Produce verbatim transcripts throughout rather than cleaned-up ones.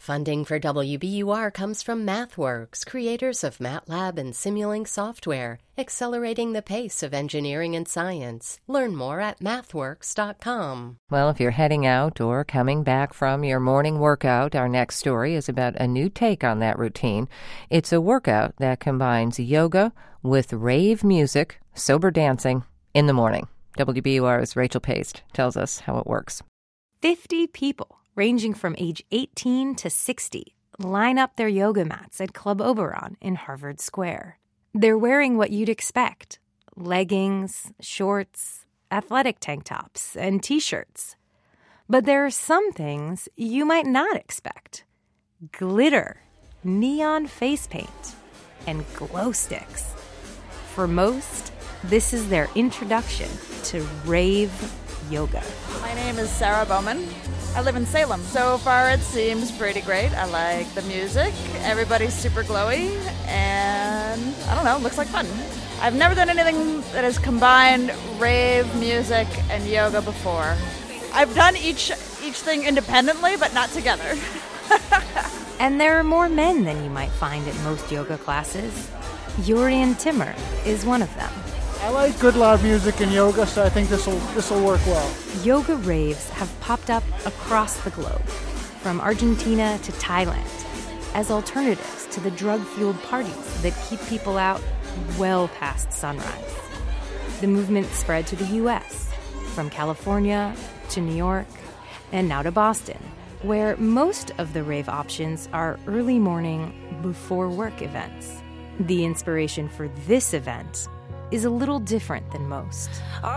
Funding for W B U R comes from MathWorks, creators of MATLAB and Simulink software, accelerating the pace of engineering and science. Learn more at mathworks dot com. Well, if you're heading out or coming back from your morning workout, our next story is about a new take on that routine. It's a workout that combines yoga with rave music, sober dancing in the morning. W B U R's Rachel Paste tells us how it works. fifty people, ranging from age eighteen to sixty, line up their yoga mats at Club Oberon in Harvard Square. They're wearing what you'd expect: leggings, shorts, athletic tank tops, and T-shirts. But there are some things you might not expect: glitter, neon face paint, and glow sticks. For most, this is their introduction to rave yoga. My name is Sarah Bowman. I live in Salem. So far, it seems pretty great. I like the music. Everybody's super glowy, and I don't know, looks like fun. I've never done anything that has combined rave music and yoga before. I've done each each thing independently, but not together. And there are more men than you might find at most yoga classes. Yurian Timmer is one of them. I like good loud music in yoga, so I think this will this will work well. Yoga raves have popped up across the globe, from Argentina to Thailand, as alternatives to the drug-fueled parties that keep people out well past sunrise. The movement spread to the U S, from California to New York, and now to Boston, where most of the rave options are early morning, before work events. The inspiration for this event is a little different than most.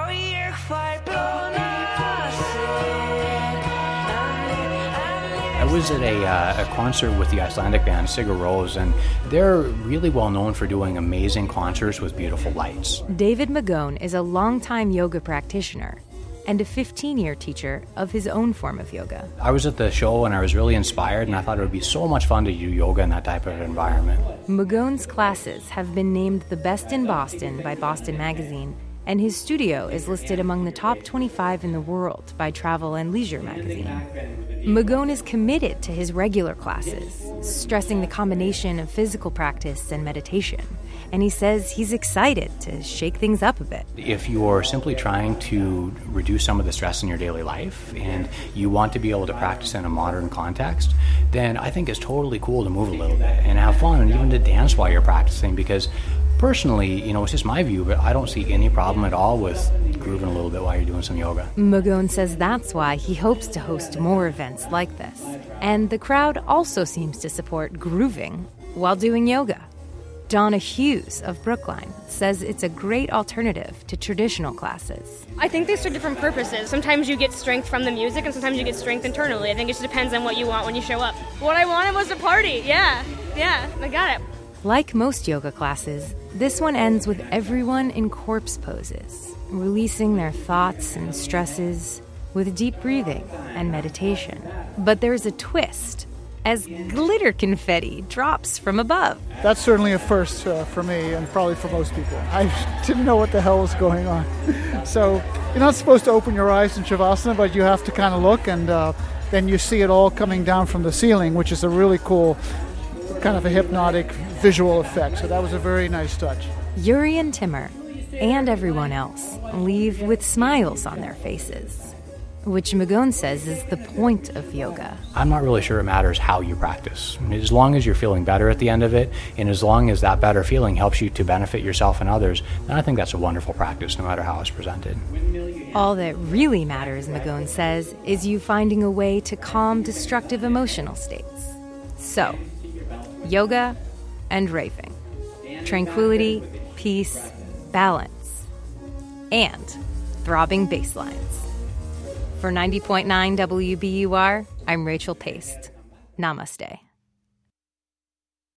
I was at a, uh, a concert with the Icelandic band Sigur Rós, and they're really well known for doing amazing concerts with beautiful lights. David Magone is a longtime yoga practitioner and a fifteen-year teacher of his own form of yoga. I was at the show and I was really inspired, and I thought it would be so much fun to do yoga in that type of environment. Magone's classes have been named the best in Boston by Boston Magazine, and his studio is listed among the top twenty-five in the world by Travel and Leisure magazine. Magone is committed to his regular classes, stressing the combination of physical practice and meditation. And he says he's excited to shake things up a bit. If you're simply trying to reduce some of the stress in your daily life and you want to be able to practice in a modern context, then I think it's totally cool to move a little bit and have fun, and even to dance while you're practicing, because personally, you know, it's just my view, but I don't see any problem at all with grooving a little bit while you're doing some yoga. Magone says that's why he hopes to host more events like this. And the crowd also seems to support grooving while doing yoga. Donna Hughes of Brookline says it's a great alternative to traditional classes. I think they serve different purposes. Sometimes you get strength from the music, and sometimes you get strength internally. I think it just depends on what you want when you show up. What I wanted was a party. Yeah, yeah, I got it. Like most yoga classes, this one ends with everyone in corpse poses, releasing their thoughts and stresses with deep breathing and meditation. But there's a twist, as glitter confetti drops from above. That's certainly a first uh, for me, and probably for most people. I didn't know what the hell was going on. So you're not supposed to open your eyes in Shavasana, but you have to kind of look, and uh, then you see it all coming down from the ceiling, which is a really cool, kind of a hypnotic visual effect. So that was a very nice touch. Yuri and Timmer, and everyone else, leave with smiles on their faces, which Magone says is the point of yoga. I'm not really sure it matters how you practice. As long as you're feeling better at the end of it, and as long as that better feeling helps you to benefit yourself and others, then I think that's a wonderful practice, no matter how it's presented. All that really matters, Magone says, is you finding a way to calm destructive emotional states. So, yoga and raving. Tranquility, peace, balance, and throbbing bass lines. For ninety point nine W B U R, I'm Rachel Paste. Namaste.